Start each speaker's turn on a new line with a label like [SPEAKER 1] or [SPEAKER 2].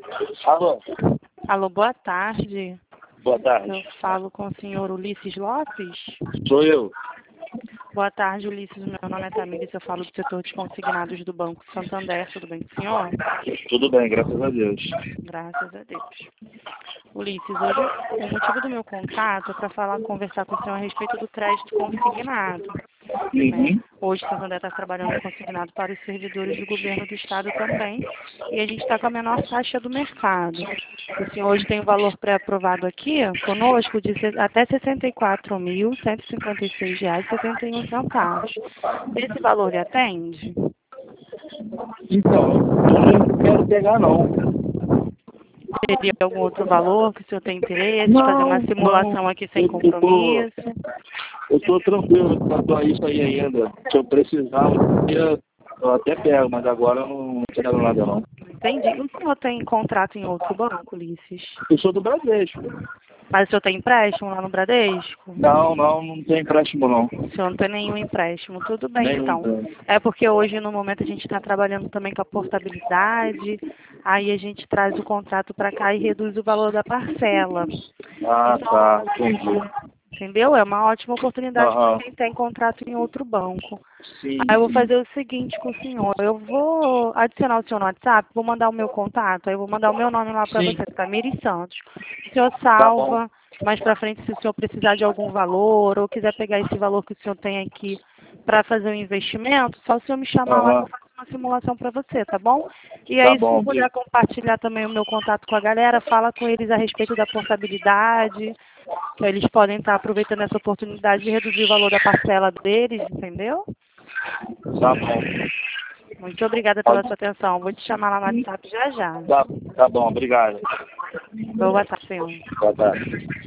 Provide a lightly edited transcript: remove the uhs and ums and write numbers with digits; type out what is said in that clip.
[SPEAKER 1] Alô?
[SPEAKER 2] Alô, boa tarde.
[SPEAKER 1] Boa tarde.
[SPEAKER 2] Eu falo com o senhor Ulisses Lopes.
[SPEAKER 1] Sou eu.
[SPEAKER 2] Boa tarde, Ulisses. Meu nome é Tamires. Eu falo do setor de consignados do Banco Santander. Tudo bem com o senhor?
[SPEAKER 1] Tudo bem, graças a Deus.
[SPEAKER 2] Graças a Deus. Ulisses, hoje o motivo do meu contato é para conversar com o senhor a respeito do crédito consignado.
[SPEAKER 1] Uhum.
[SPEAKER 2] Hoje o Santander está trabalhando consignado para os servidores do governo do estado também, e a gente está com a menor taxa do mercado. O senhor hoje tem um valor pré-aprovado aqui conosco de até R$ 64.156,71. Esse valor lhe atende?
[SPEAKER 1] Então, eu não quero pegar não.
[SPEAKER 2] Teria algum outro valor que o senhor tem interesse de fazer uma simulação aqui sem compromisso?
[SPEAKER 1] Eu tô tranquilo quanto a isso aí ainda. Se eu precisar, eu até pego, mas agora eu não quero nada não.
[SPEAKER 2] Entendi. O senhor tem contrato em outro banco, Ulisses?
[SPEAKER 1] Eu sou do Bradesco.
[SPEAKER 2] Mas o senhor tem empréstimo lá no Bradesco?
[SPEAKER 1] Não tem empréstimo não.
[SPEAKER 2] O senhor não tem nenhum empréstimo. Tudo bem,
[SPEAKER 1] Nenhum
[SPEAKER 2] então.
[SPEAKER 1] empréstimo.
[SPEAKER 2] É porque hoje, no momento, a gente está trabalhando também com a portabilidade. Aí a gente traz o contrato para cá e reduz o valor da parcela.
[SPEAKER 1] Ah,
[SPEAKER 2] Então,
[SPEAKER 1] tá. Entendi.
[SPEAKER 2] entendeu? É uma ótima oportunidade para
[SPEAKER 1] Aham.
[SPEAKER 2] quem tem contrato em outro banco.
[SPEAKER 1] Sim,
[SPEAKER 2] Aí eu vou
[SPEAKER 1] sim.
[SPEAKER 2] fazer o seguinte com o senhor. Eu vou adicionar o senhor no WhatsApp, vou mandar o meu contato, aí eu vou mandar o meu nome lá para
[SPEAKER 1] Sim.
[SPEAKER 2] você, Tamires Santos. O senhor
[SPEAKER 1] Tá bom.
[SPEAKER 2] salva, mais para frente, se o senhor precisar de algum valor ou quiser pegar esse valor que o senhor tem aqui para fazer um investimento, só o senhor me chamar lá que
[SPEAKER 1] Aham.
[SPEAKER 2] eu faço uma simulação para você, tá bom? E
[SPEAKER 1] Tá
[SPEAKER 2] aí, se
[SPEAKER 1] bom,
[SPEAKER 2] puder compartilhar também o meu contato com a galera, fala com eles a respeito da portabilidade, que eles podem estar aproveitando essa oportunidade de reduzir o valor da parcela deles, entendeu?
[SPEAKER 1] Tá bom.
[SPEAKER 2] Muito obrigada pela sua atenção. Vou te chamar lá no WhatsApp já já.
[SPEAKER 1] Tá bom, obrigado.
[SPEAKER 2] Boa tarde, senhor.
[SPEAKER 1] Boa tarde.